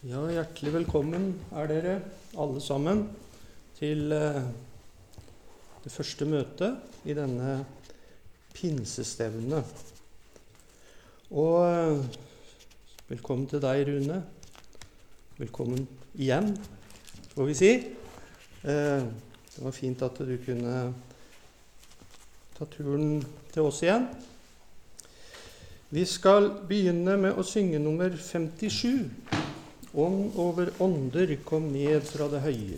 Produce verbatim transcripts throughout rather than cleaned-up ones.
Ja, hjertelig velkommen er dere alle sammen til eh, det første møtet i denne pinsestevnet. Og eh, velkommen til deg, Rune. Velkommen igjen, får vi si. Eh, det var fint at du kunne ta turen til oss igjen. Vi skal begynne med å synge nummer femtisju. Ånd over ånder kom ned fra det høye.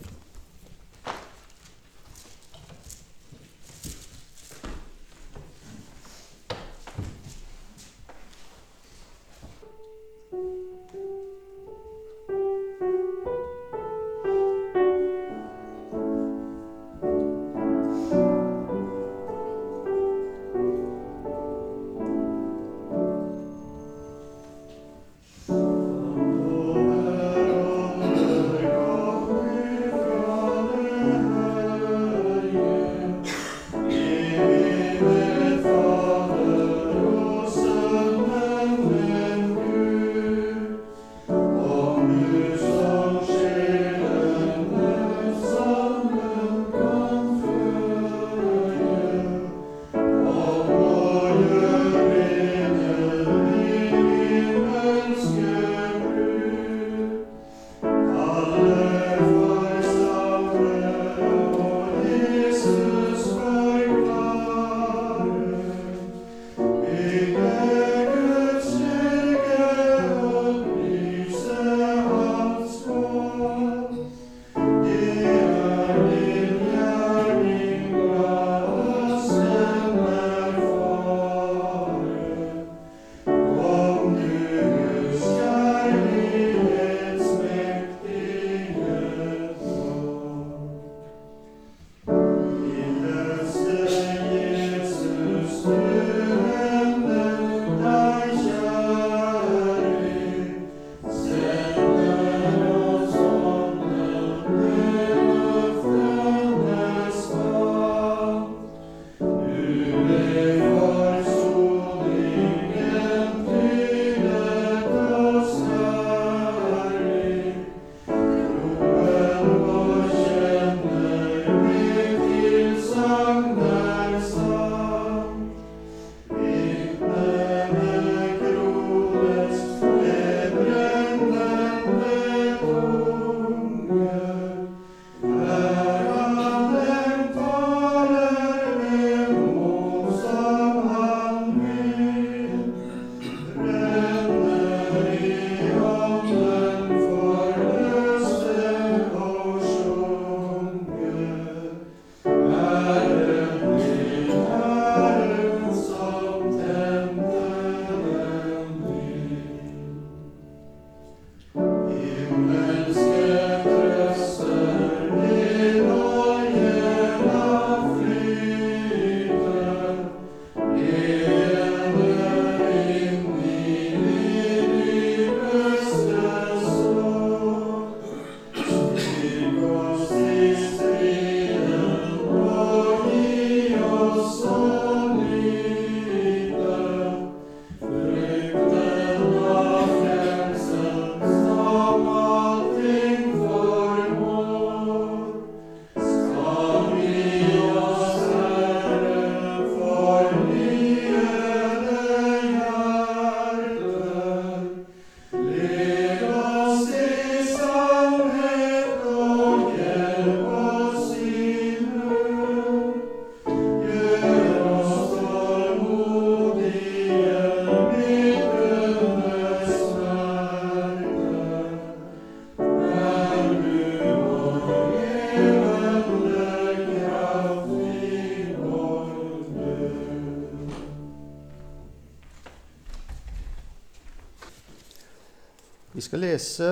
Vi skal lese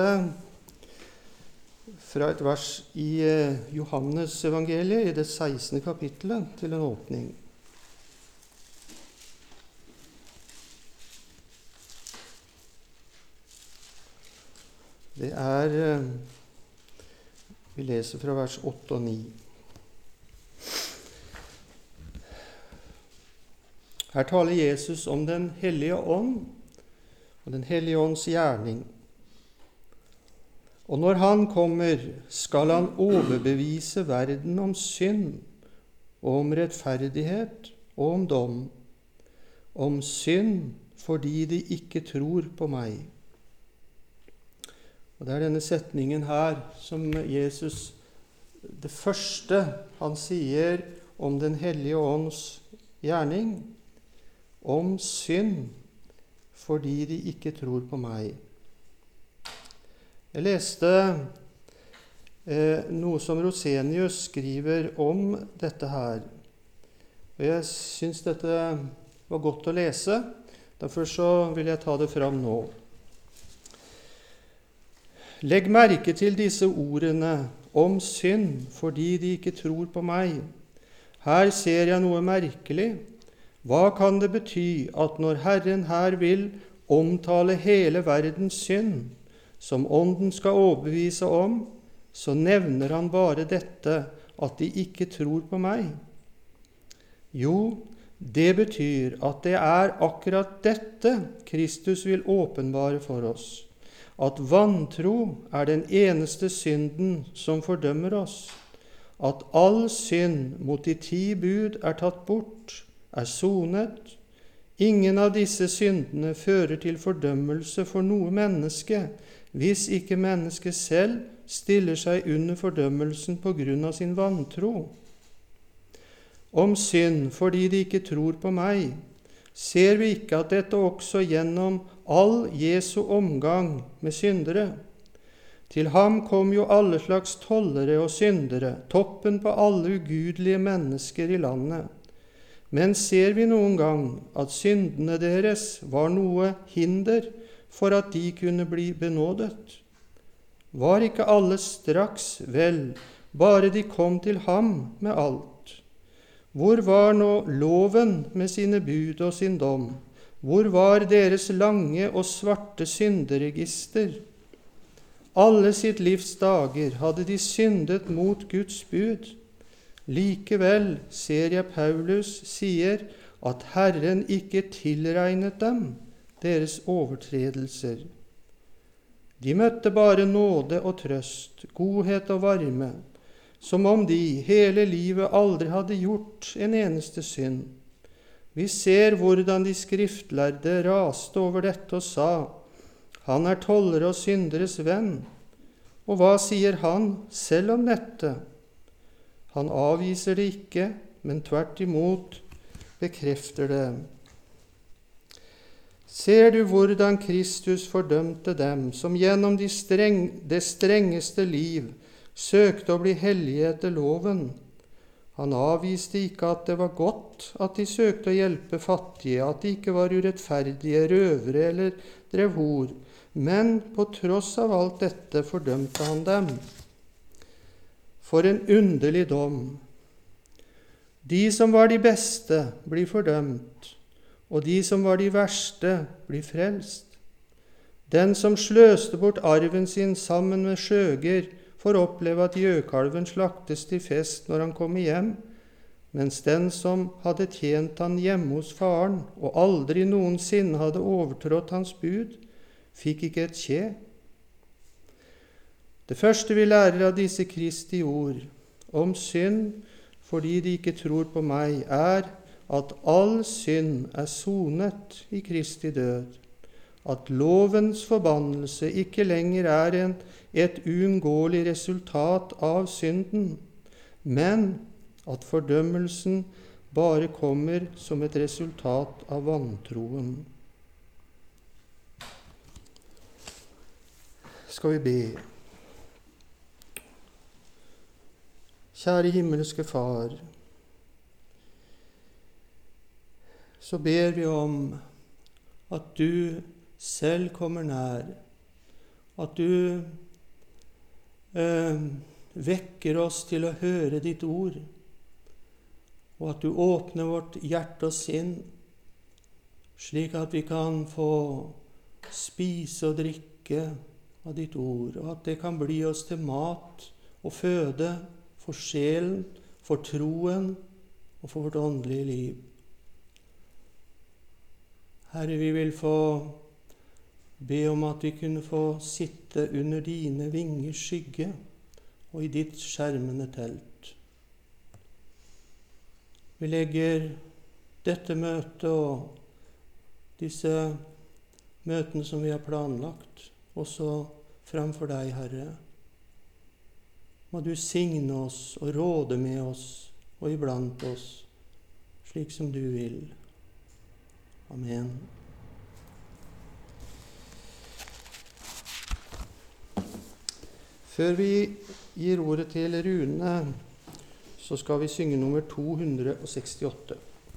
fra et vers i Johannes evangeliet, i det sekstende kapittelet, til en åpning. Det er, vi leser fra vers åtte og ni. Her taler Jesus om den hellige ånd og den hellige ånds gjerning. Og når han kommer, skal han overbevise verden om synd, og om rettferdighet og om dom. Om synd fordi de ikke tror på meg. Og det er denne setningen her som Jesus, det første han sier om den hellige ånds gjerning, om synd fordi de ikke tror på meg. Jeg leste eh, noe som Rosenius skriver om dette her. Og jeg synes dette var godt å lese, derfor så vil jeg ta det fram nå. Legg merke til disse ordene om synd fordi de ikke tror på meg. Her ser jeg noe merkelig. Hva kan det bety at når Herren her vil omtale hele verdens synd, som ånden skal overbevise om, så nevner han bare dette, at de ikke tror på meg? Jo, det betyr at det er akkurat dette Kristus vil åpenbare for oss, at vantro er den eneste synden som fordømmer oss, at all synd mot de ti bud er tatt bort, er sonet. Ingen av disse syndene fører til fordømmelse for noe menneske, hvis ikke mennesket selv stiller seg under fordømmelsen på grunn av sin vantro. Om synd fordi de ikke tror på meg, ser vi ikke at dette også gjennom all Jesu omgang med syndere. Til ham kom jo alle slags tollere og syndere, toppen på alle ugudelige mennesker i landet. Men ser vi noen gang at syndene deres var noe hinder for at de kunne bli benådet? Var ikke alle straks vel, bare de kom til ham med alt? Hvor var nå loven med sine bud og sin dom? Hvor var deres lange og svarte synderegister? Alle sitt livs dager hadde de syndet mot Guds bud. Likevel ser jeg Paulus sier at Herren ikke tilregnet dem deres overtredelser. De møtte bare nåde og trøst, godhet og varme, som om de hele livet aldri hadde gjort en eneste synd. Vi ser hvordan de skriftlærde raste over dette og sa, han er tollere og synderes venn. Og hva sier han selv om dette? Han avviser det ikke, men tvert imot bekrefter det. Ser du hvordan Kristus fordømte dem som gjennom de streng, det strengeste liv søkte å bli hellige etter loven? Han avviste ikke at det var godt at de søkte å hjelpe fattige, at de ikke var urettferdige, røvere eller drev hor, men på tross av alt dette fordømte han dem. For en underlig dom. De som var de beste, blir fordømt, og de som var de verste, blir frelst. Den som sløste bort arven sin sammen med skjøger, får oppleve at gjøkalven slaktes til fest når han kommer hjem, mens den som hadde tjent han hjemme hos faren, og aldri noensinne hadde overtrådt hans bud, fikk ikke et kje. Det første vi lærer av disse Kristi ord om synd fordi de ikke tror på meg, er at all synd er sonet i Kristi død, at lovens forbannelse ikke lenger er en, et uunngåelig resultat av synden, men at fordømmelsen bare kommer som et resultat av vantroen. Skal vi be? Kjære himmelske Far, så ber vi om at du selv kommer nær, at du eh, vekker oss til å høre ditt ord, og at du åpner vårt hjerte og sinn, slik at vi kan få spise og drikke av ditt ord, og at det kan bli oss til mat og føde, for sjelen, for troen og for vårt åndelige liv. Herre, vi vil få be om at vi kunne få sitte under dine vingers skygge og i ditt skjermende telt. Vi legger dette møtet og disse møtene som vi har planlagt, også framfor deg, Herre. Må du signe oss og råde med oss og iblant oss, slik som du vil. Amen. Før vi gir ordet til Rune, så skal vi synge nummer to hundre sekstiåtte.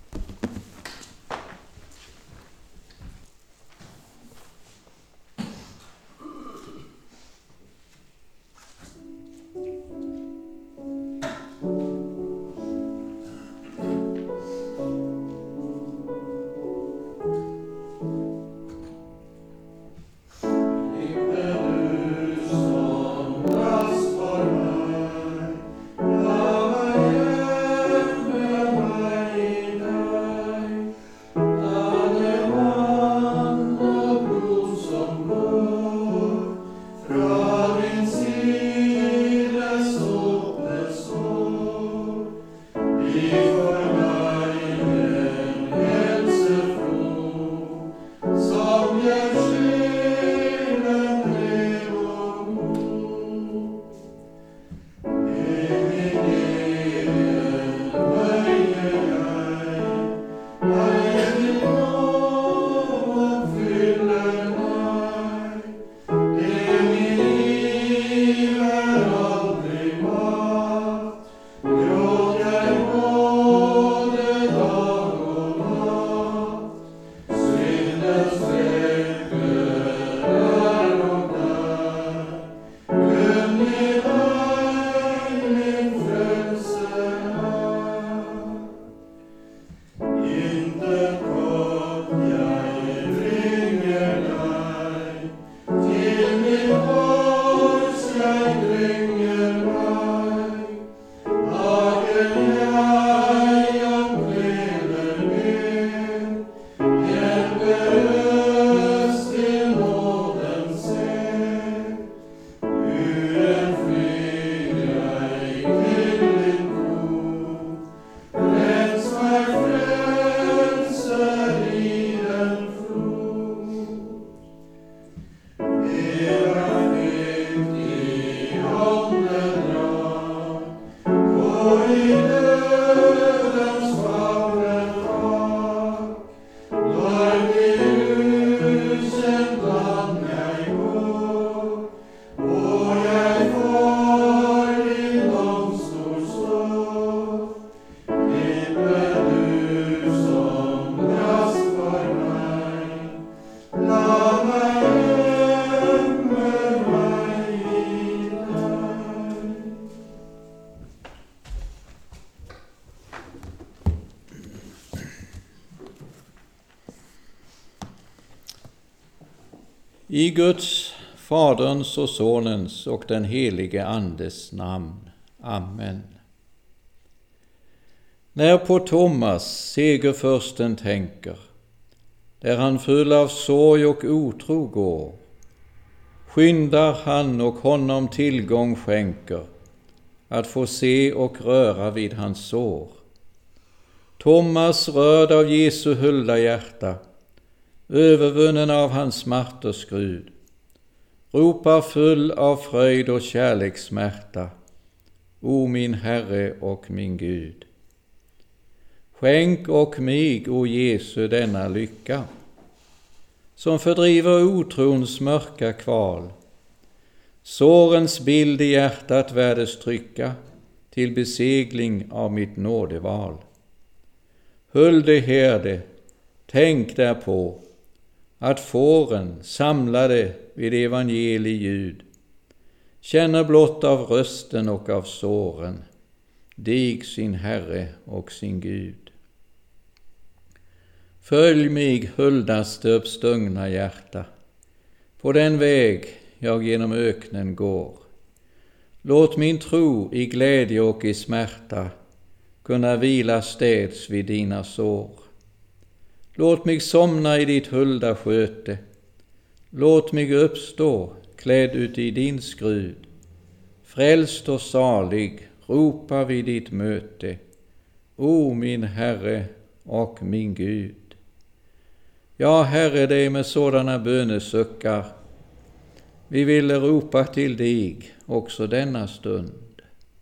I Guds, Faderns och Sonens och den helige Andes namn. Amen. När på Thomas segerförsten tänker, där han full av sorg och otro går, skyndar han och honom tillgång skänker, att få se och röra vid hans sår. Thomas, rörd av Jesu hulda hjärta, övervunnen av hans smärters skrud, ropar full av fröjd och kärlekssmärta: O min Herre och min Gud. Skänk och mig, o Jesu, denna lycka, som fördriver otrons mörka kval. Sårens bild i hjärtat värdes trycka, till besegling av mitt nådeval. Hulde herde, tänk därpå, att fåren samlade vid evangelieljud känner blott av rösten och av såren dig, sin Herre och sin Gud. Följ mig, huldaste uppstungna hjärta, på den väg jag genom öknen går. Låt min tro i glädje och i smärta kunna vila städs vid dina sår. Låt mig somna i ditt hulda sköte. låt mig uppstå, klädd ut i din skrud. Frälst och salig, ropa vid ditt möte, o min Herre och min Gud. Ja, Herre, det är med sådana bönesuckar vi vill ropa till dig också denna stund.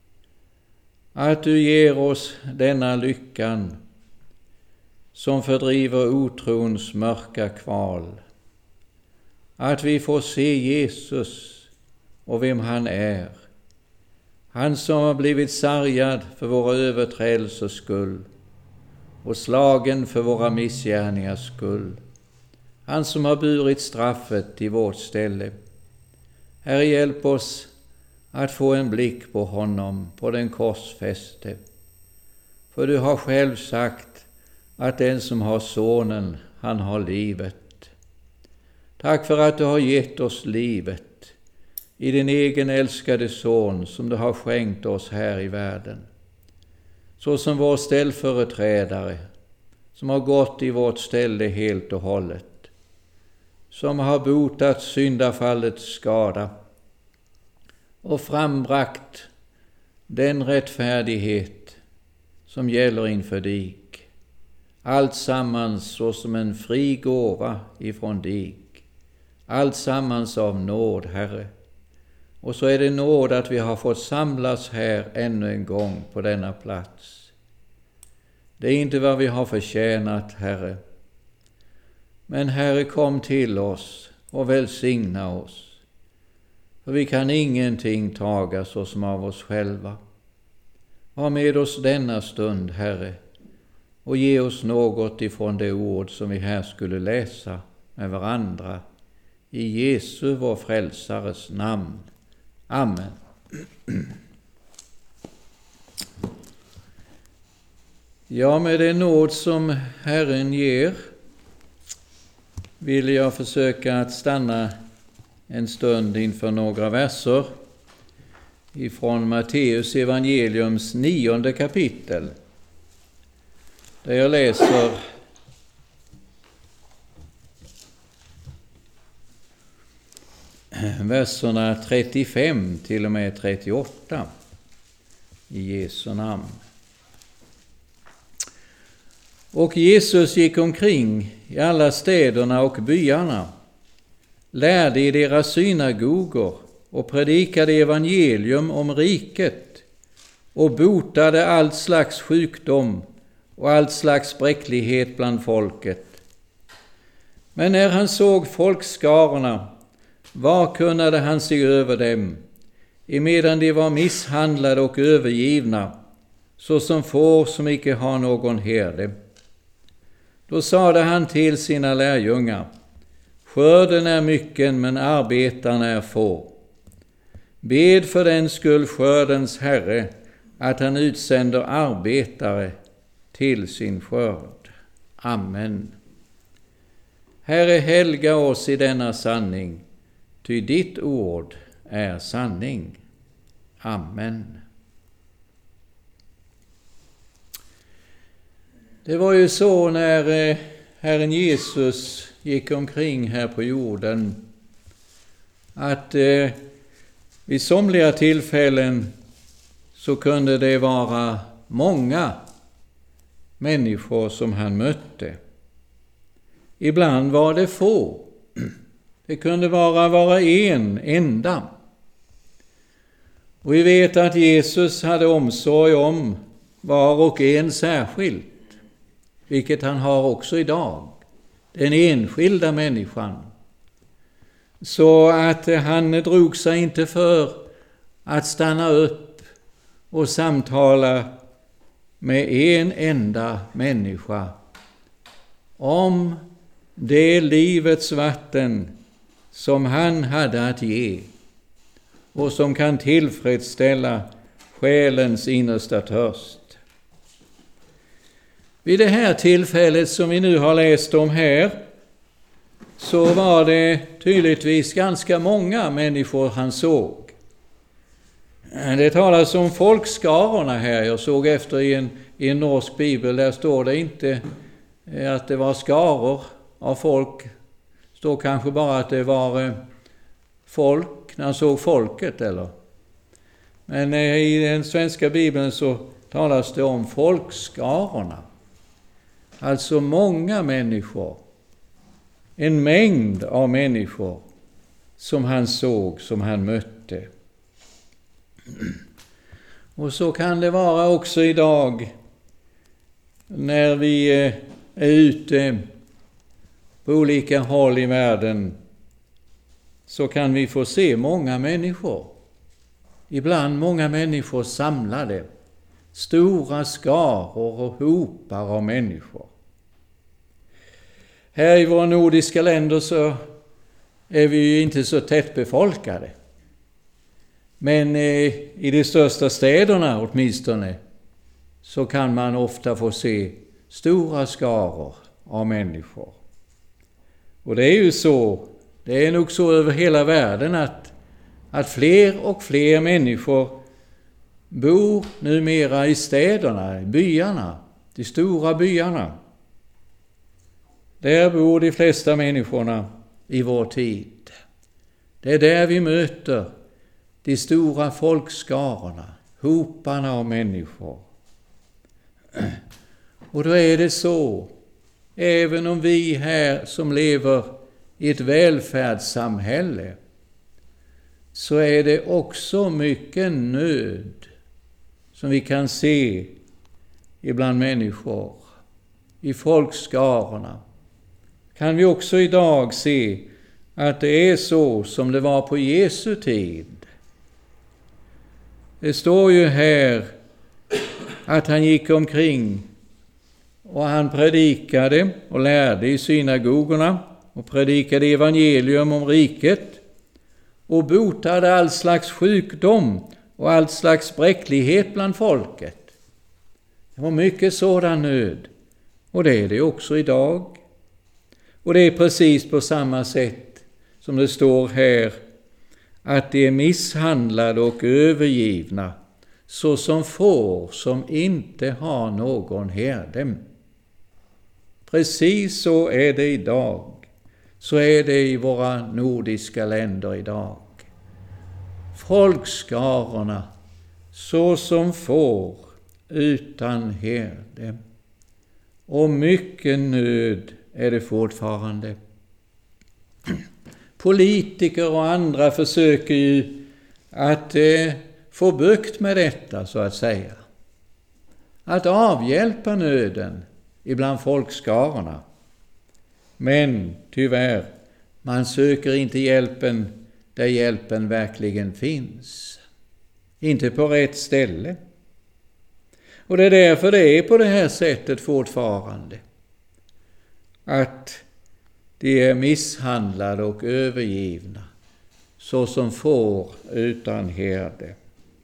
Att du ger oss denna lyckan som fördriver otrons mörka kval. Att vi får se Jesus och vem han är. Han som har blivit sargad för våra överträdelsers skull och slagen för våra missgärningars skull. Han som har burit straffet i vårt ställe. Herre, hjälp oss att få en blick på honom, på den korsfäste. För du har själv sagt att den som har sonen, han har livet. Tack för att du har gett oss livet i din egen älskade son som du har skänkt oss här i världen. Så som vår ställföreträdare, som har gått i vårt ställe helt och hållet. Som har botat syndafallets skada och frambragt den rättfärdighet som gäller inför dig. Allt sammans så som en fri gåva ifrån dig. Allt sammans av nåd, Herre. Och så är det nåd att vi har fått samlas här ännu en gång på denna plats. Det är inte vad vi har förtjänat, Herre. Men Herre, kom till oss och välsigna oss. För vi kan ingenting taga så som av oss själva. Var med oss denna stund, Herre, och ge oss något ifrån det ord som vi här skulle läsa med varandra. I Jesu, vår frälsares namn. Amen. Ja, med den nåd som Herren ger vill jag försöka att stanna en stund inför några verser ifrån Matteus evangeliums nionde kapitel, där jag läser verserna trettiofem till och med trettioåtta i Jesu namn. Och Jesus gick omkring i alla städerna och byarna, lärde i deras synagogor och predikade evangelium om riket och botade allt slags sjukdom och allt slags bräcklighet bland folket. Men när han såg folkskarorna varkunnade han sig över dem, emedan de var misshandlade och övergivna, såsom får som icke har någon herde. Då sade han till sina lärjungar: skörden är mycken, men arbetarna är få. Bed för den skull skördens Herre, att han utsänder arbetare till sin skörd. Amen. Herre, helga oss i denna sanning, ty ditt ord är sanning. Amen. Det var ju så när Herren Jesus gick omkring här på jorden, att eh, vid somliga tillfällen så kunde det vara många människor som han mötte. Ibland var det få. Det kunde vara vara en enda. Och vi vet att Jesus hade omsorg om var och en särskilt, vilket han har också idag. Den enskilda människan. Så att han drog sig inte för att stanna upp och samtala med en enda människa om det livets vatten som han hade att ge och som kan tillfredsställa själens innersta törst. Vid det här tillfället som vi nu har läst om här, så var det tydligtvis ganska många människor han såg. Det talas om folkskarorna här. Jag såg efter i en, i en norsk bibel, där står det inte att det var skaror av folk, står kanske bara att det var eh, folk, när han såg folket, eller? Men eh, i den svenska bibeln så talas det om folkskarorna. Alltså många människor. En mängd av människor som han såg, som han mötte. Och så kan det vara också idag när vi är ute på olika håll i världen, så kan vi få se många människor. Ibland många människor samlade. Stora skaror och hopar av människor. Här i våra nordiska länder så är vi ju inte så tätt befolkade. Men eh, i de största städerna åtminstone så kan man ofta få se stora skaror av människor. Och det är ju så, det är nog så över hela världen att, att fler och fler människor bor numera i städerna, i byarna, de stora byarna. Där bor de flesta människorna i vår tid. Det är där vi möter de stora folkskarorna, hoparna av människor. Och då är det så, även om vi här som lever i ett välfärdssamhälle, så är det också mycket nöd som vi kan se ibland människor, i folkskarorna. Kan vi också idag se att det är så som det var på Jesu tid. Det står ju här att han gick omkring och han predikade och lärde i synagogorna och predikade evangelium om riket och botade all slags sjukdom och all slags bräcklighet bland folket. Det var mycket sådan nöd, och det är det också idag. Och det är precis på samma sätt som det står här, att de är misshandlade och övergivna, så som får som inte har någon herde. Precis så är det idag. Så är det i våra nordiska länder idag. Folkskarorna, så som får utan herde. Och mycket nöd är det fortfarande. Politiker och andra försöker ju att eh, få bukt med detta, så att säga. Att avhjälpa nöden ibland folkskarorna. Men tyvärr, man söker inte hjälpen där hjälpen verkligen finns. Inte på rätt ställe. Och det är därför det är på det här sättet fortfarande. Att de är misshandlade och övergivna, så som får utan herde.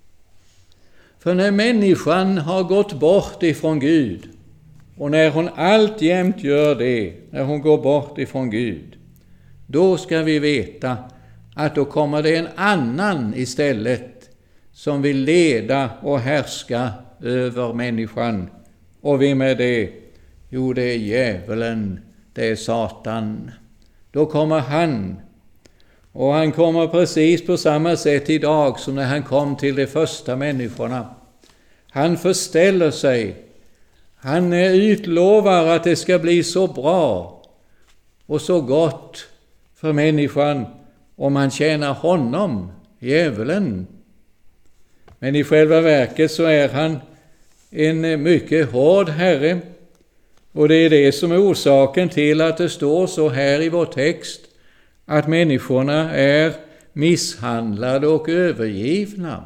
För när människan har gått bort ifrån Gud, och när hon alltjämt gör det, när hon går bort ifrån Gud, då ska vi veta att då kommer det en annan istället som vill leda och härska över människan. Och vem är det? Jo, det är djävulen, det är Satan. Då kommer han. Och han kommer precis på samma sätt idag som när han kom till de första människorna. Han förställer sig. Han utlovar att det ska bli så bra och så gott för människan om man tjänar honom, djävulen. Men i själva verket så är han en mycket hård herre. Och det är det som är orsaken till att det står så här i vår text, att människorna är misshandlade och övergivna.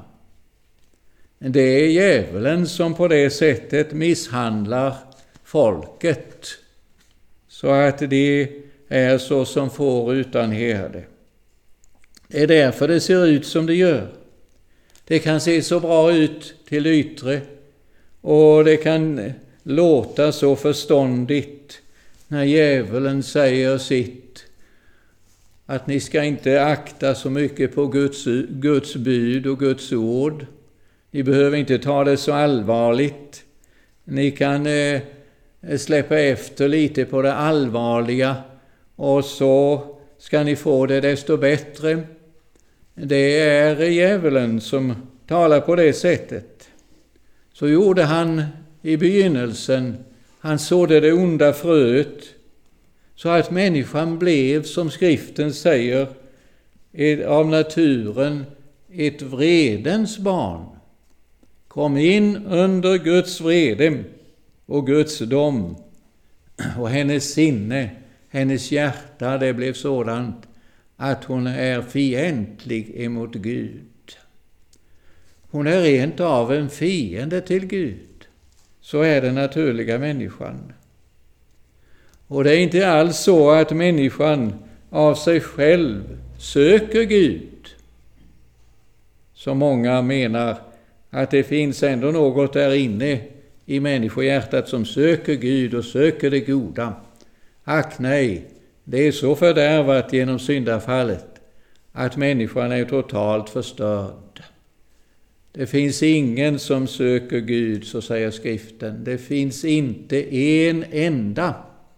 Det är djävulen som på det sättet misshandlar folket, så att de är så som får utan herde. Det är därför det ser ut som det gör. Det kan se så bra ut till yttre, och det kan låta så förståndigt när djävulen säger sitt, att ni ska inte akta så mycket på Guds, Guds bud och Guds ord. Ni behöver inte ta det så allvarligt. Ni kan eh, släppa efter lite på det allvarliga, och så ska ni få det desto bättre. Det är djävulen som talar på det sättet. Så gjorde han i begynnelsen. Han sådde det onda fröet så att människan blev, som skriften säger, av naturen ett vredens barn. Kom in under Guds vrede och Guds dom. Och hennes sinne, hennes hjärta, det blev sådant att hon är fientlig emot Gud. Hon är rent av en fiende till Gud. Så är den naturliga människan. Och det är inte alls så att människan av sig själv söker Gud. Så många menar att det finns ändå något där inne i människohjärtat som söker Gud och söker det goda. Ack nej, det är så fördärvat genom syndafallet att människan är totalt förstörd. Det finns ingen som söker Gud, så säger skriften. Det finns inte en enda.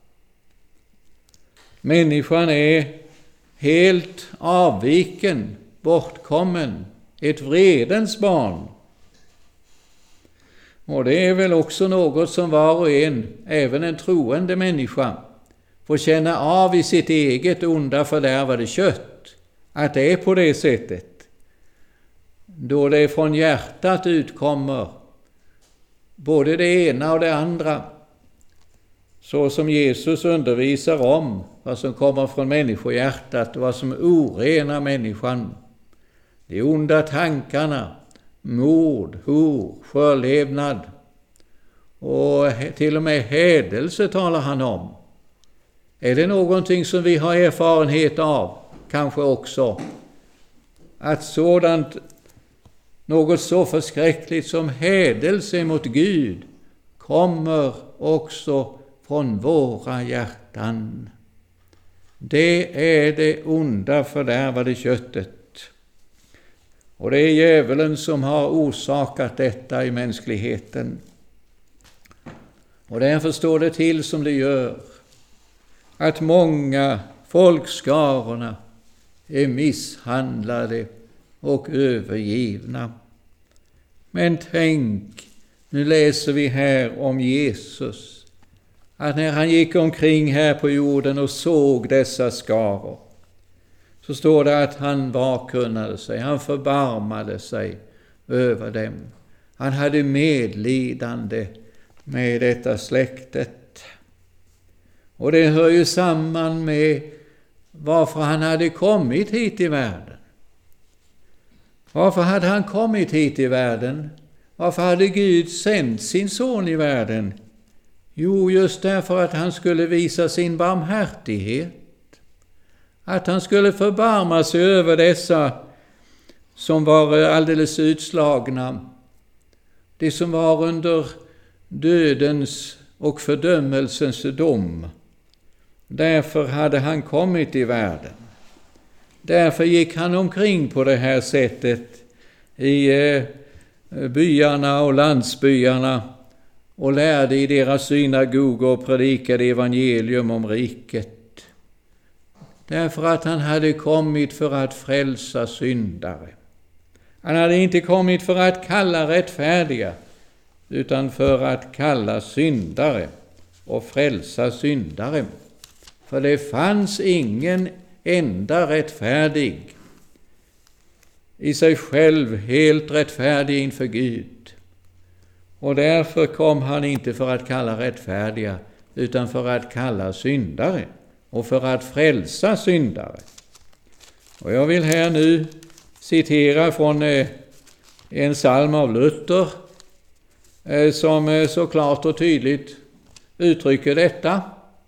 Människan är helt avviken, bortkommen, ett vredens barn. Och det är väl också något som var och en, även en troende människa, får känna av i sitt eget onda fördärvade kött, att det är på det sättet. Då det från hjärtat utkommer både det ena och det andra, så som Jesus undervisar om vad som kommer från människohjärtat och vad som orenar människan. De onda tankarna, mord, hor, förlevnad och till och med hädelse talar han om. Är det någonting som vi har erfarenhet av? Kanske också att sådant, något så förskräckligt som hädelse mot Gud kommer också från våra hjärtan. Det är det onda fördärvade köttet. Och det är djävulen som har orsakat detta i mänskligheten. Och därför står det till som det gör, att många folkskarorna är misshandlade och övergivna. Men tänk, nu läser vi här om Jesus, att när han gick omkring här på jorden och såg dessa skaror, så står det att han varkunnade sig, han förbarmade sig över dem. Han hade medlidande med detta släktet. Och det hör ju samman med varför han hade kommit hit i världen. Varför hade han kommit hit i världen? Varför hade Gud sänt sin son i världen? Jo, just därför att han skulle visa sin barmhärtighet. Att han skulle förbarma sig över dessa som var alldeles utslagna. De som var under dödens och fördömelsens dom. Därför hade han kommit i världen. Därför gick han omkring på det här sättet i byarna och landsbyarna och lärde i deras synagogor och predikade evangelium om riket. Därför att han hade kommit för att frälsa syndare. Han hade inte kommit för att kalla rättfärdiga, utan för att kalla syndare och frälsa syndare. För det fanns ingen enda rättfärdig, i sig själv helt rättfärdig inför Gud. Och därför kom han inte för att kalla rättfärdiga, utan för att kalla syndare och för att frälsa syndare. Och jag vill här nu citera från en psalm av Luther som så klart och tydligt uttrycker detta.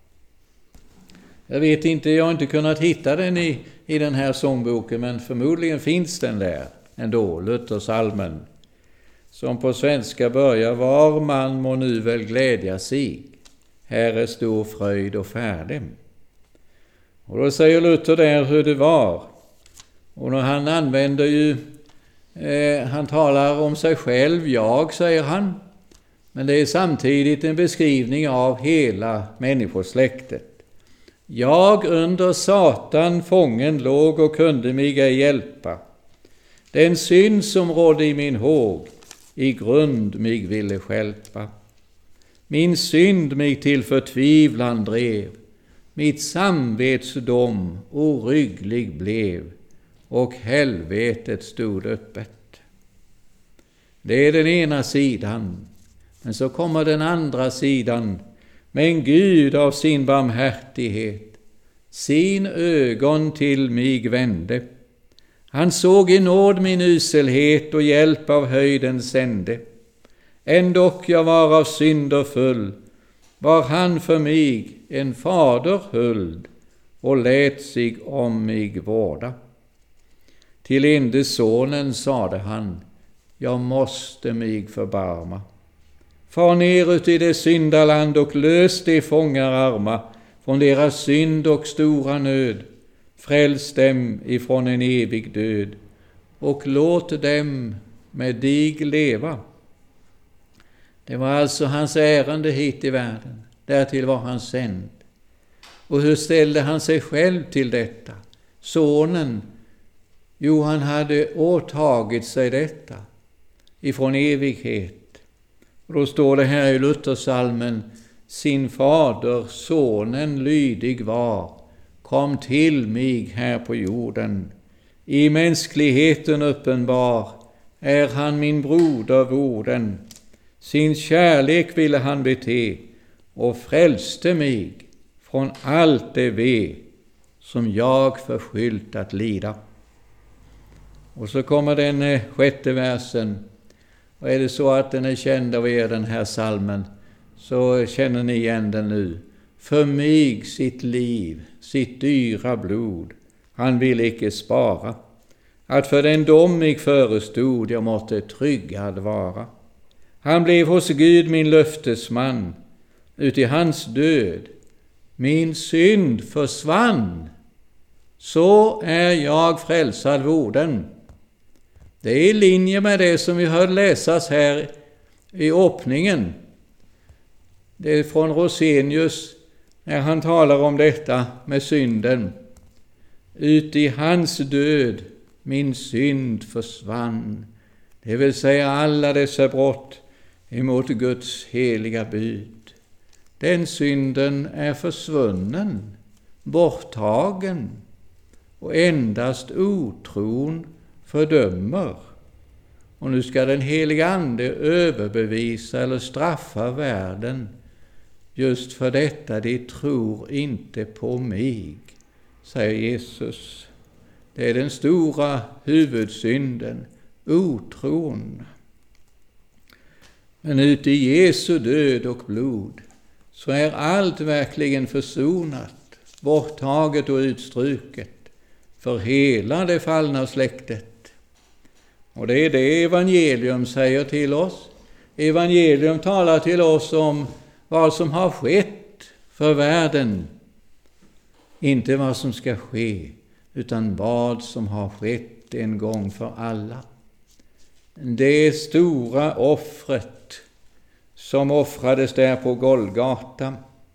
Jag vet inte, jag har inte kunnat hitta den i, i den här sångboken, men förmodligen finns den där ändå, Luthersalmen, som på svenska börjar: var man må nu väl glädja sig, här är stor fröjd och färdig. Och då säger Luther där hur det var. Och när han använder ju, eh, han talar om sig själv, jag, säger han. Men det är samtidigt en beskrivning av hela människosläktet. Jag under Satan fången låg och kunde mig ej hjälpa. Den synd som rådde i min håg, i grund mig ville stjälpa. Min synd mig till förtvivlan drev, mitt samvets dom orygglig blev, och helvetet stod öppet. Det är den ena sidan, men så kommer den andra sidan. Men Gud av sin barmhärtighet sin ögon till mig vände. Han såg i nåd min uselhet och hjälp av höjden sände. Ändock jag var av synder full, var han för mig en fader huld och lät sig om mig vårda. Till ende sonen sade han, jag måste mig förbarma. Far ner ut i det syndaland och lös de fångar arma från deras synd och stora nöd. Fräls dem ifrån en evig död och låt dem med dig leva. Det var alltså hans ärende hit i världen. Därtill var han sänd. Och hur ställde han sig själv till detta? Sonen, jo, han hade åtagit sig detta ifrån evighet. Och då står det här i Luthersalmen, sin fader, sonen lydig var, kom till mig här på jorden. I mänskligheten uppenbar är han min broder vorden. Sin kärlek ville han bete och frälste mig från allt det ve som jag förskyllt att lida. Och så kommer den sjätte versen. Och är det så att den är känd av er, den här salmen, så känner ni igen den nu. För mig sitt liv, sitt dyra blod, han vill icke spara. Att för den dom mig förestod, jag måtte tryggad vara. Han blev hos Gud min löftesman, ut i hans död. Min synd försvann, så är jag frälsad vorden. Det är i linje med det som vi hörde läsas här i öppningen. Det är från Rosenius när han talar om detta med synden. Ut i hans död min synd försvann. Det vill säga alla dessa brott emot Guds heliga bud. Den synden är försvunnen, borttagen, och endast otron fördömer. Och nu ska den heliga ande överbevisa eller straffa världen just för detta. De tror inte på mig, säger Jesus. Det är den stora huvudsynden, otron. Men ut i Jesu död och blod så är allt verkligen försonat, borttaget och utstruket för hela det fallna släktet. Och det är det evangelium säger till oss. Evangelium talar till oss om vad som har skett för världen. Inte vad som ska ske, utan vad som har skett en gång för alla. Det stora offret som offrades där på Golgata.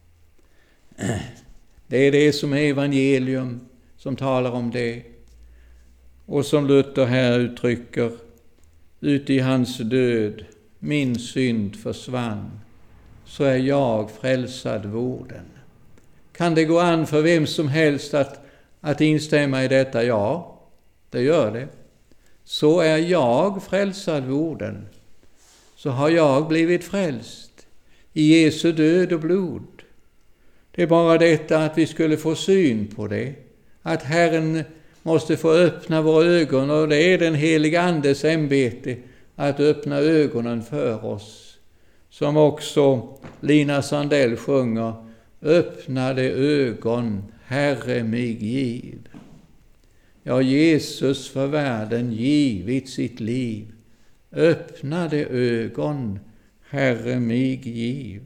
Det är det som är evangelium, som talar om det. Och som Luther här uttrycker, ut i hans död min synd försvann, så är jag frälsad vorden. Kan det gå an för vem som helst att, att instämma i detta? Ja, det gör det. Så är jag frälsad vorden. Så har jag blivit frälst i Jesu död och blod. Det är bara detta att vi skulle få syn på det. Att Herren måste få öppna våra ögon, och det är den heliga Andes ämbete att öppna ögonen för oss. Som också Lina Sandell sjunger, öppnade ögon, Herre mig giv. Ja, Jesus för världen givit sitt liv. Öppnade ögon, Herre mig giv.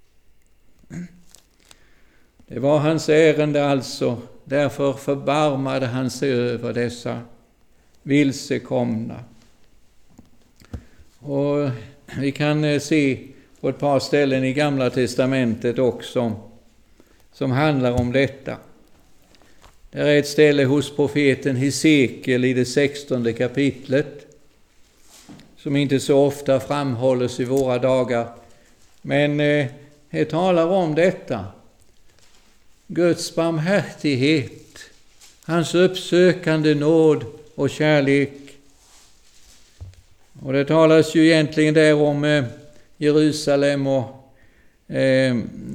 Det var hans ärende alltså. Därför förbarmade han sig över dessa vilsekomna. Och vi kan se på ett par ställen i Gamla testamentet också som handlar om detta. Det är ett ställe hos profeten Hesekiel i det sextonde kapitlet som inte så ofta framhålles i våra dagar. Men eh, det talar om detta. Guds barmhärtighet, hans uppsökande nåd och kärlek. Och det talas ju egentligen där om eh, Jerusalem och eh,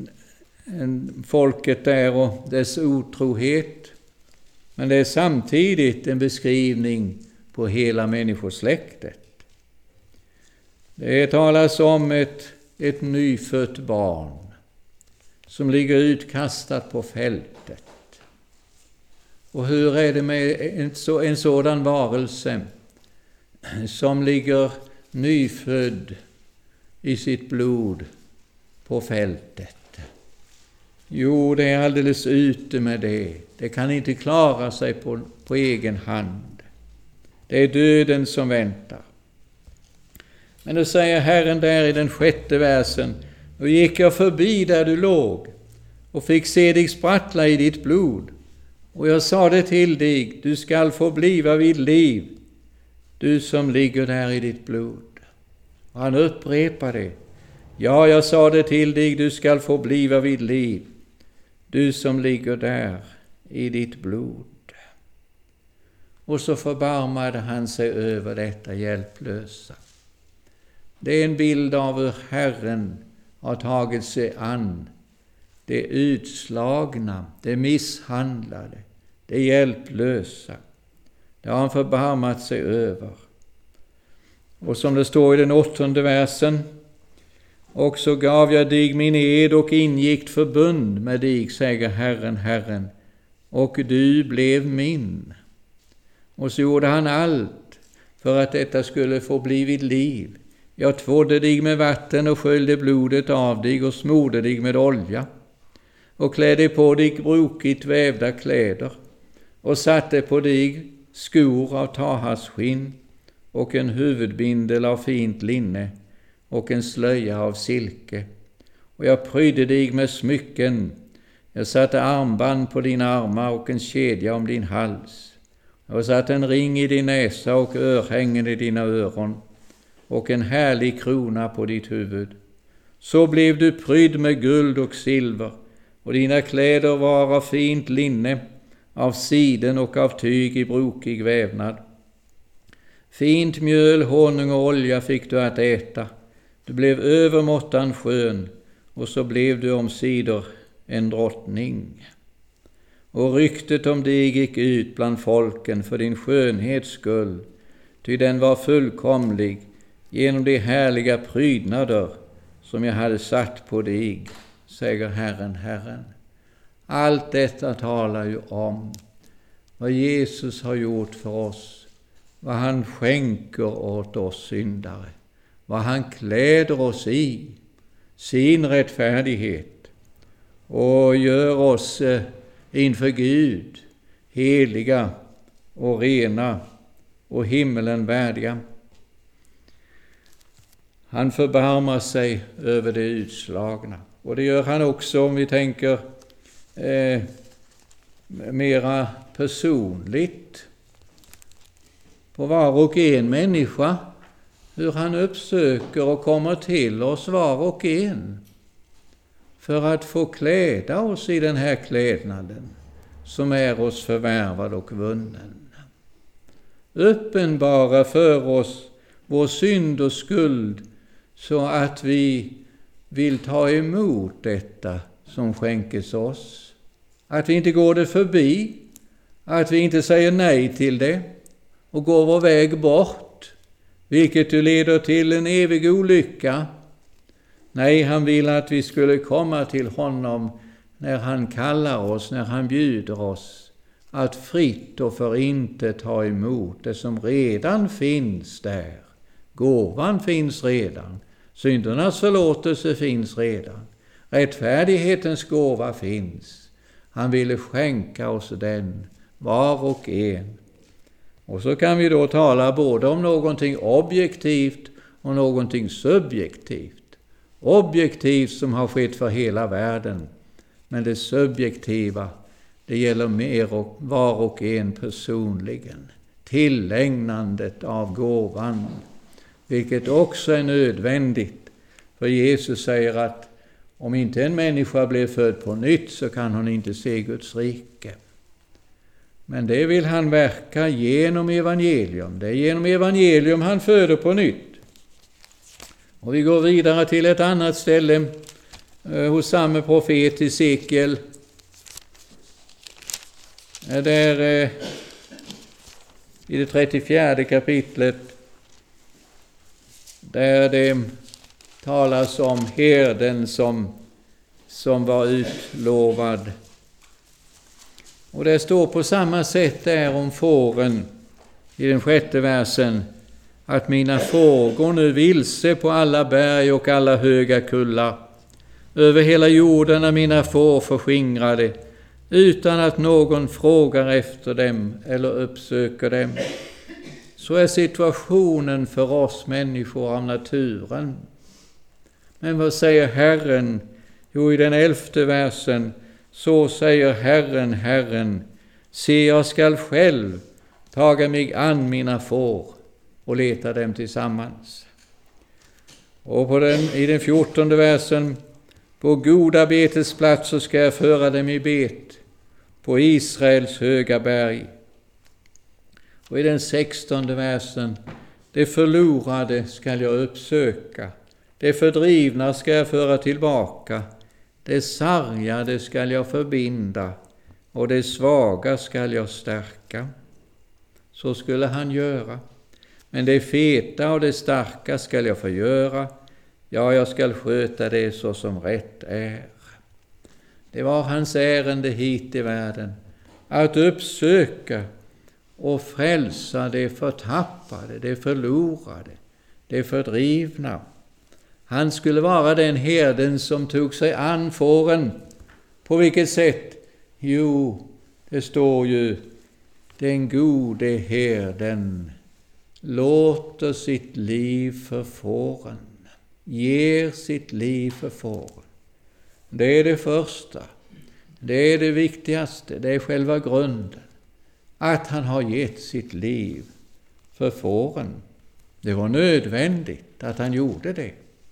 folket där och dess otrohet. Men det är samtidigt en beskrivning på hela människosläktet. Det talas om ett, ett nyfött barn som ligger utkastat på fältet. Och hur är det med en, så, en sådan varelse som ligger nyfödd i sitt blod på fältet? Jo, det är alldeles ute med det. Det kan inte klara sig på, på egen hand. Det är döden som väntar. Men då säger Herren där i den sjätte versen: då gick jag förbi där du låg och fick se dig sprattla i ditt blod. Och jag sa det till dig, du skall få bliva vid liv, du som ligger där i ditt blod. Och han upprepar det. Ja, jag sa det till dig, du skall få bliva vid liv, du som ligger där i ditt blod. Och så förbarmade han sig över detta hjälplösa. Det är en bild av hur Herren har tagit sig an det utslagna, det misshandlade, det hjälplösa. Det har han förbarmat sig över. Och som det står i den åttonde versen: och så gav jag dig min ed och ingick förbund med dig, säger Herren, Herren, och du blev min. Och så gjorde han allt för att detta skulle få bli vid liv. Jag tvådde dig med vatten och sköljde blodet av dig och smorde dig med olja och klädde på dig brokigt vävda kläder och satte på dig skor av tahasskinn och en huvudbindel av fint linne och en slöja av silke. Och jag prydde dig med smycken. Jag satte armband på dina armar och en kedja om din hals. Jag satte en ring i din näsa och örhängen i dina öron och en härlig krona på ditt huvud. Så blev du prydd med guld och silver, och dina kläder var av fint linne, av siden och av tyg i brokig vävnad. Fint mjöl, honung och olja fick du att äta. Du blev övermåttan skön, och så blev du omsider en drottning. Och ryktet om dig gick ut bland folken för din skönhets skull, ty den var fullkomlig genom de härliga prydnader som jag hade satt på dig, säger Herren, Herren. Allt detta talar ju om vad Jesus har gjort för oss, vad han skänker åt oss syndare, vad han kläder oss i, sin rättfärdighet, och gör oss inför Gud heliga och rena och himmelen värdiga. Han förbarmar sig över det utslagna. Och det gör han också, om vi tänker eh, mera personligt på var och en människa, hur han uppsöker och kommer till oss var och en för att få kläda oss i den här klädnaden som är oss förvärvad och vunnen. Uppenbara för oss vår synd och skuld, så att vi vill ta emot detta som skänkes oss. Att vi inte går det förbi, att vi inte säger nej till det och går vår väg bort, vilket ju leder till en evig olycka. Nej, han vill att vi skulle komma till honom när han kallar oss, när han bjuder oss att fritt och för inte ta emot det som redan finns där. Gåvan finns redan. Syndernas förlåtelse finns redan. Rättfärdighetens gåva finns. Han ville skänka oss den, var och en. Och så kan vi då tala både om någonting objektivt och någonting subjektivt. Objektivt som har skett för hela världen. Men det subjektiva, det gäller mer och var och en personligen. Tillägnandet av gåvan, vilket också är nödvändigt. För Jesus säger att om inte en människa blir född på nytt så kan hon inte se Guds rike. Men det vill han verka genom evangelium. Det är genom evangelium han föder på nytt. Och vi går vidare till ett annat ställe eh, hos samma profet Hesekiel. Där eh, i det trettiofjärde kapitlet, där det talas om herden som, som var utlovad. Och det står på samma sätt där om fåren i den sjätte versen, att mina får går nu vilse på alla berg och alla höga kullar. Över hela jorden är mina får förskingrade, utan att någon frågar efter dem eller uppsöker dem. Så är situationen för oss människor av naturen. Men vad säger Herren? Jo, i den elfte versen, så säger Herren, Herren, se, jag skall själv taga mig an mina får och leta dem tillsammans. Och på den, i den fjortonde versen, på goda betesplatser ska jag föra dem i bet, på Israels höga berg. Och i den sextonde versen, det förlorade skall jag uppsöka, det fördrivna ska jag föra tillbaka, det sargade skall jag förbinda och det svaga skall jag stärka. Så skulle han göra. Men det feta och det starka skall jag förgöra. Ja, jag skall sköta det så som rätt är. Det var hans ärende hit i världen. Att uppsöka och frälsa det förtappade, det förlorade, det fördrivna. Han skulle vara den herden som tog sig an fåren. På vilket sätt? Jo, det står ju, den gode herden låter sitt liv för fåren, ger sitt liv för fåren. Det är det första, det är det viktigaste, det är själva grunden. Att han har gett sitt liv för fåren. Det var nödvändigt att han gjorde det.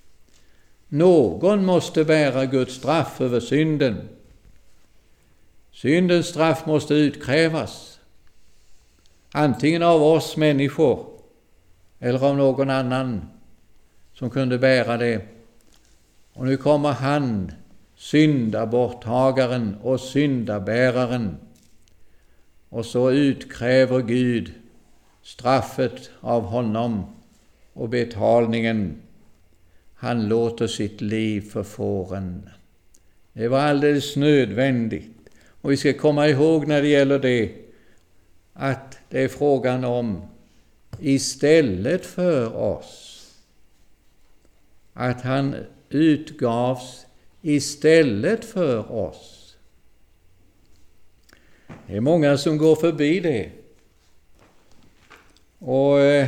Någon måste bära Guds straff över synden. Syndens straff måste utkrävas. Antingen av oss människor eller av någon annan som kunde bära det. Och nu kommer han, syndaborttagaren och syndabäraren. Och så utkräver Gud straffet av honom och betalningen. Han låter sitt liv för fåren. Det var alldeles nödvändigt. Och vi ska komma ihåg när det gäller det, att det är frågan om istället för oss. Att han utgavs istället för oss. Det är många som går förbi det. Och eh,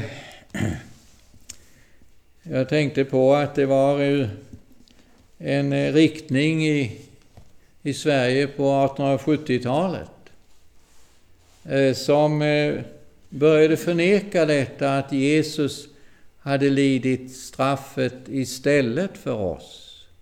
jag tänkte på att det var en riktning i, i Sverige på artonhundrasjuttiotalet eh, som eh, började förneka detta, att Jesus hade lidit straffet istället för oss.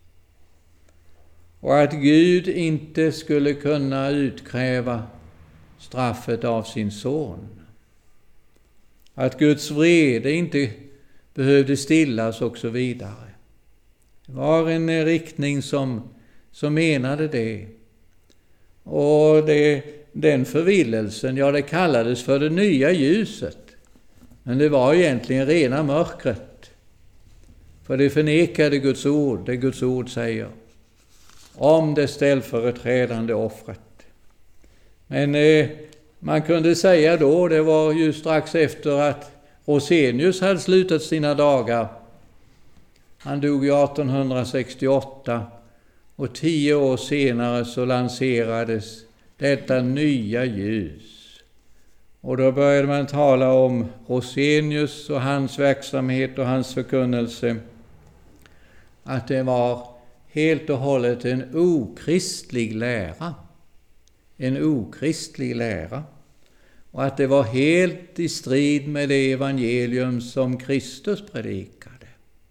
Och att Gud inte skulle kunna utkräva straffet av sin son. Att Guds vrede inte behövde stillas och så vidare. Det var en riktning som, som menade det. Och det, den förvillelsen, ja, det kallades för det nya ljuset. Men det var egentligen rena mörkret. För det förnekade Guds ord, det Guds ord säger, om det ställföreträdande offret. Men eh, man kunde säga då, det var ju strax efter att Rosenius hade slutat sina dagar. Han dog ju artonhundrasextioåtta och tio år senare så lanserades detta nya ljus. Och då började man tala om Rosenius och hans verksamhet och hans förkunnelse. Att det var helt och hållet en okristlig lära. En okristlig lära. Och att det var helt i strid med det evangelium som Kristus predikade.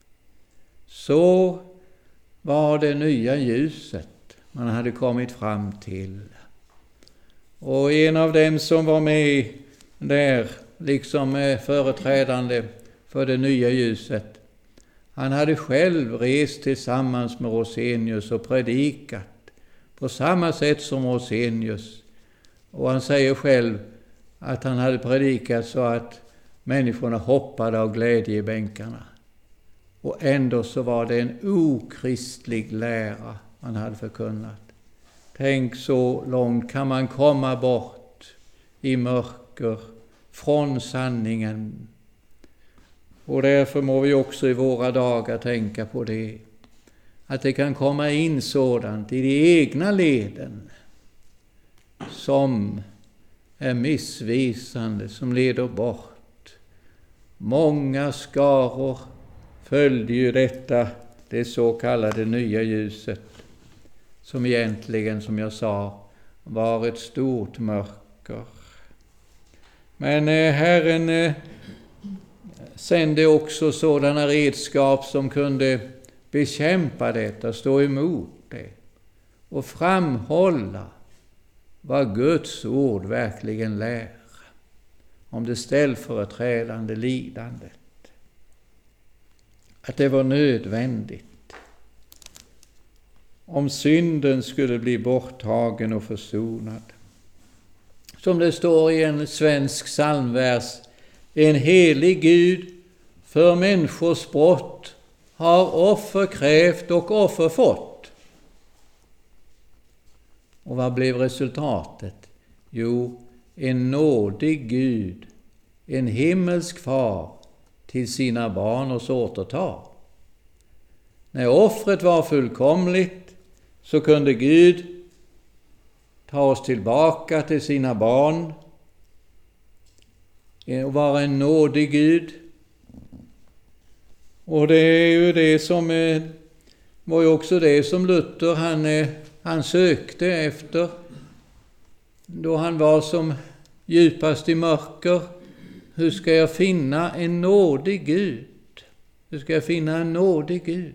Så var det nya ljuset man hade kommit fram till. Och en av dem som var med där, liksom företrädande för det nya ljuset, han hade själv rest tillsammans med Rosenius och predikat på samma sätt som Rosenius. Och han säger själv att han hade predikat så att människorna hoppade av glädje i bänkarna. Och ändå så var det en okristlig lära man hade förkunnat. Tänk, så långt kan man komma bort i mörker från sanningen. Och därför må vi också i våra dagar tänka på det. Att det kan komma in sådant i de egna leden som är missvisande, som leder bort. Många skaror följde ju detta, det så kallade nya ljuset, som egentligen, som jag sa, var ett stort mörker. Men eh, Herren eh, sände också sådana redskap som kunde bekämpa detta, stå emot det och framhålla vad Guds ord verkligen lär om det ställföreträdande lidandet. Att det var nödvändigt om synden skulle bli borttagen och försonad. Som det står i en svensk psalmvers: en helig Gud för människors brott har offer krävt och offer fått. Och vad blev resultatet? Jo, en nådig Gud, en himmelsk far, till sina barn oss återta. När offret var fullkomligt så kunde Gud ta oss tillbaka till sina barn och vara en nådig Gud. Och det är ju det som var ju också det som Luther han, han sökte efter då han var som djupast i mörker. Hur ska jag finna en nådig Gud? Hur ska jag finna en nådig Gud?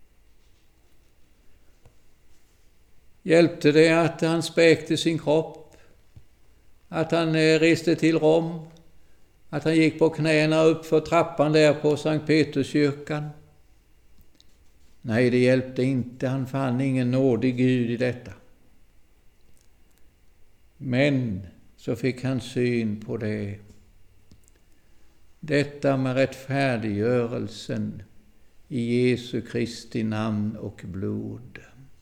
Hjälpte det att han späkte sin kropp? Att han reste till Rom? Att han gick på knäna upp för trappan där på Sankt Peterskyrkan? Nej, det hjälpte inte. Han fann ingen nådig Gud i detta. Men så fick han syn på det. Detta med rättfärdiggörelsen i Jesu Kristi namn och blod.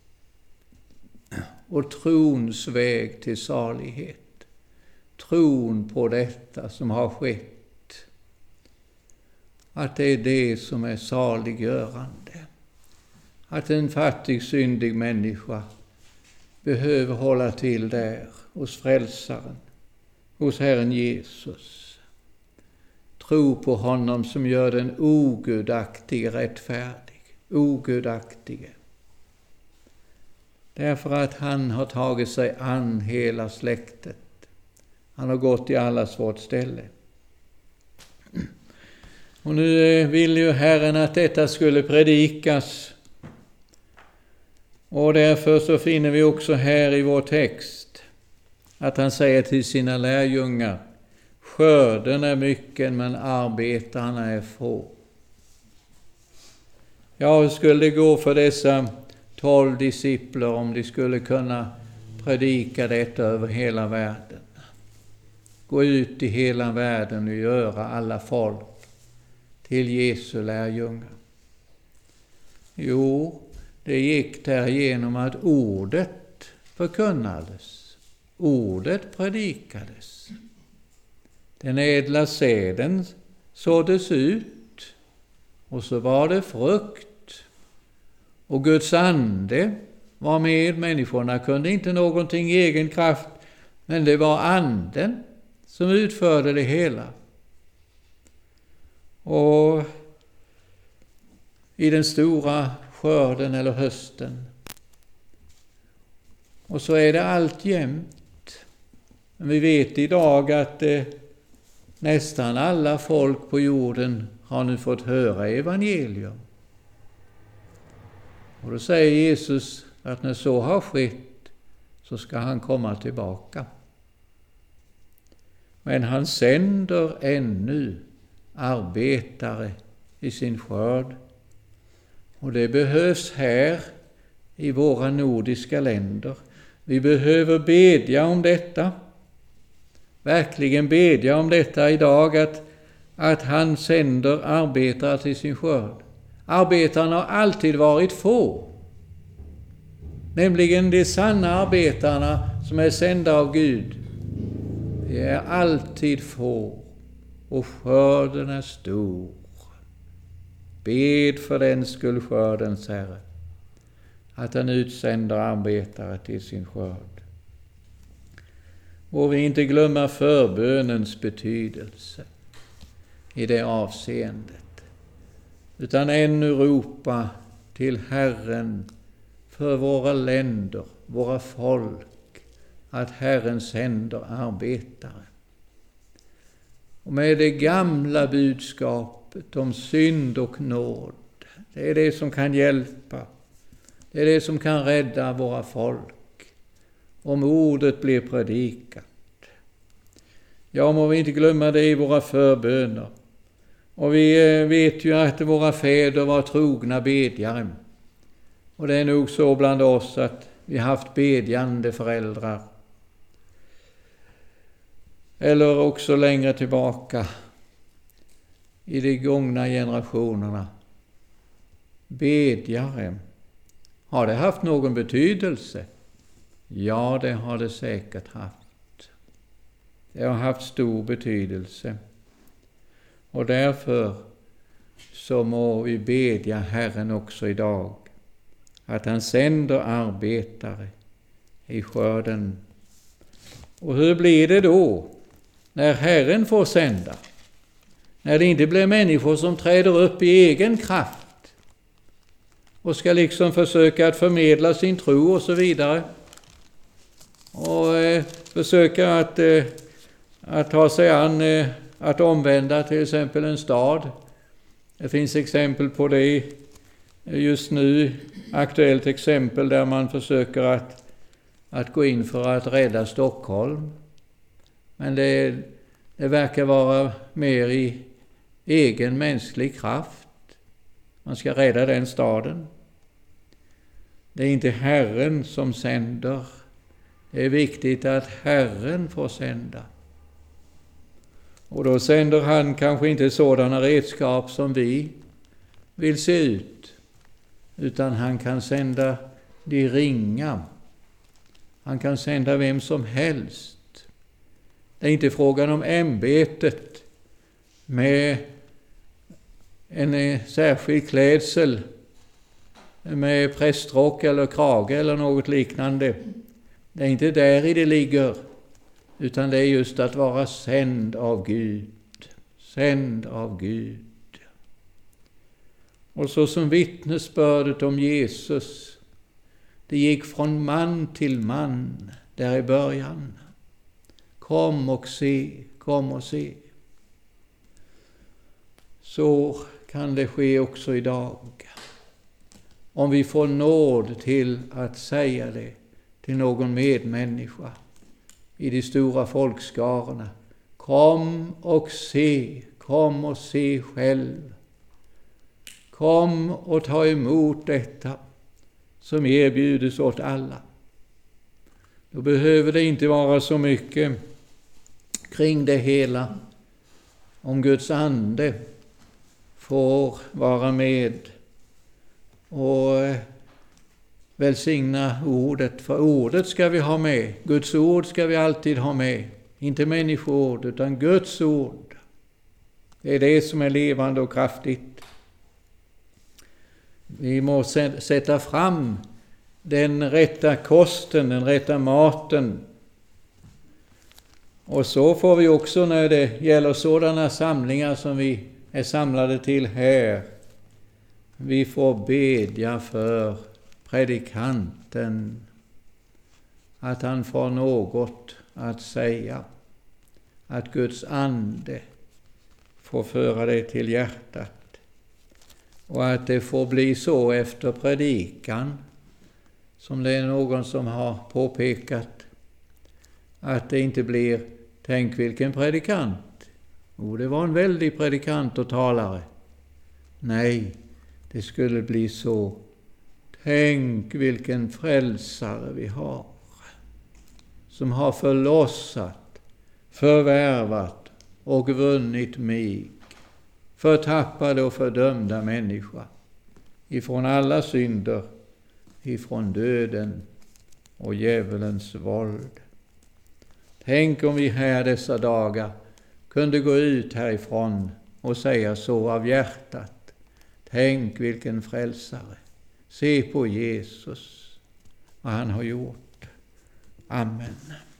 Och trons väg till salighet. Tron på detta som har skett. Att det är det som är saliggörande. Att en fattig, syndig människa behöver hålla till där hos frälsaren, hos Herren Jesus. Tro på honom som gör den ogudaktige rättfärdig, ogudaktige. Därför att han har tagit sig an hela släktet. Han har gått i allas vårt ställe. Och nu vill ju Herren att detta skulle predikas. Och därför så finner vi också här i vår text att han säger till sina lärjungar: skörden är mycket, men arbetarna är få. Ja, hur skulle det gå för dessa tolv discipler om de skulle kunna predika detta över hela världen? Gå ut i hela världen och göra alla folk till Jesu lärjungar. Jo, det gick där genom att ordet förkunnades. Ordet predikades. Den ädla säden såddes ut och så var det frukt. Och Guds ande var med. Människorna kunde inte någonting i egen kraft, men det var anden som utförde det hela. Och i den stora skörden eller hösten. Och så är det alltjämt. Men vi vet idag att eh, nästan alla folk på jorden har nu fått höra evangelium. Och då säger Jesus att när så har skett så ska han komma tillbaka. Men han sänder ännu arbetare i sin skörd. Och det behövs här i våra nordiska länder. Vi behöver bedja om detta. Verkligen bedja om detta idag, att, att han sänder arbetare till sin skörd. Arbetarna har alltid varit få. Nämligen de sanna arbetarna som är sända av Gud. De är alltid få och skörden är stor. Bed för den skull skördens Herre, att han utsänder arbetare till sin skörd. Och vi inte glömma förbönens betydelse i det avseendet, utan ännu ropa till Herren för våra länder, våra folk, att Herren sänder arbetare. Och med det gamla budskapet om synd och nåd, det är det som kan hjälpa. Det är det som kan rädda våra folk, om ordet blir predikat. Ja, må vi inte glömma det i våra förböner. Och vi vet ju att våra fäder var trogna bedjare. Och det är nog så bland oss att vi har haft bedjande föräldrar. Eller också längre tillbaka i de gångna generationerna. Bedjare. Har det haft någon betydelse? Ja, det har det säkert haft. Det har haft stor betydelse. Och därför så må vi bedja Herren också idag, att han sänder arbetare i skörden. Och hur blir det då när Herren får sända? När det inte blir människor som träder upp i egen kraft och ska liksom försöka att förmedla sin tro och så vidare. Och eh, försöka att, eh, att ta sig an, eh, att omvända till exempel en stad. Det finns exempel på det just nu, aktuellt exempel där man försöker att, att gå in för att rädda Stockholm. Men det, det verkar vara mer i egen mänsklig kraft. Man ska rädda den staden. Det är inte Herren som sänder. Det är viktigt att Herren får sända. Och då sänder han kanske inte sådana redskap som vi vill se ut, utan han kan sända de ringa. Han kan sända vem som helst. Det är inte frågan om ämbetet med en särskild klädsel med prästrock eller krage eller något liknande. Det är inte där i det ligger, utan det är just att vara sänd av Gud. Sänd av Gud. Och så som vittnesbördet om Jesus, det gick från man till man där i början. Kom och se, kom och se. Så kan det ske också idag. Om vi får nåd till att säga det till någon medmänniska i de stora folkskarorna. Kom och se, kom och se själv. Kom och ta emot detta som erbjudes åt alla. Då behöver det inte vara så mycket kring det hela. Om Guds ande får vara med och välsigna ordet. För ordet ska vi ha med. Guds ord ska vi alltid ha med. Inte människoord utan Guds ord. Det är det som är levande och kraftigt. Vi måste sätta fram den rätta kosten, den rätta maten. Och så får vi också när det gäller sådana samlingar som vi är samlade till här. vi får bedja för predikanten, att han får något att säga, att Guds ande får föra det till hjärtat, och att det får bli så efter predikan, som det är någon som har påpekat, att det inte blir tänk vilken predikant, oh, det var en väldig predikant och talare. Nej, det skulle bli så, tänk vilken frälsare vi har, som har förlossat, förvärvat och vunnit mig, förtappade och fördömda människa, ifrån alla synder, ifrån döden och djävulens våld. Tänk om vi här dessa dagar kunde gå ut härifrån och säga så av hjärtat, tänk vilken frälsare, se på Jesus, vad han har gjort. Amen.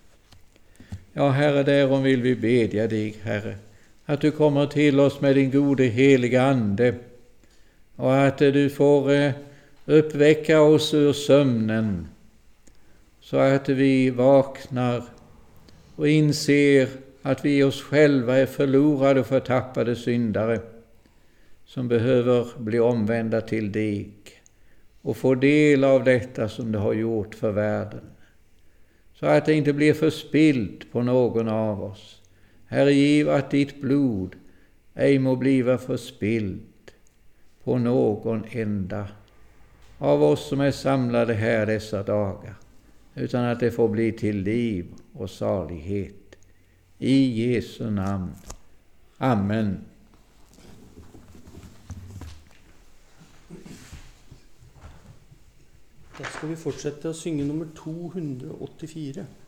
Ja, Herre, därom vill vi bedja dig, Herre, att du kommer till oss med din gode heliga ande, och att du får uppväcka oss ur sömnen, så att vi vaknar och inser att vi oss själva är förlorade och förtappade syndare, som behöver bli omvända till dig och få del av detta som du har gjort för världen, så att det inte blir förspilt på någon av oss. Herre, giv att ditt blod ej må bliva förspilt på någon enda av oss som är samlade här dessa dagar, utan att det får bli till liv och salighet. I Jesu namn. Amen. Da skal vi fortsette å synge nummer to hundre og åttifire.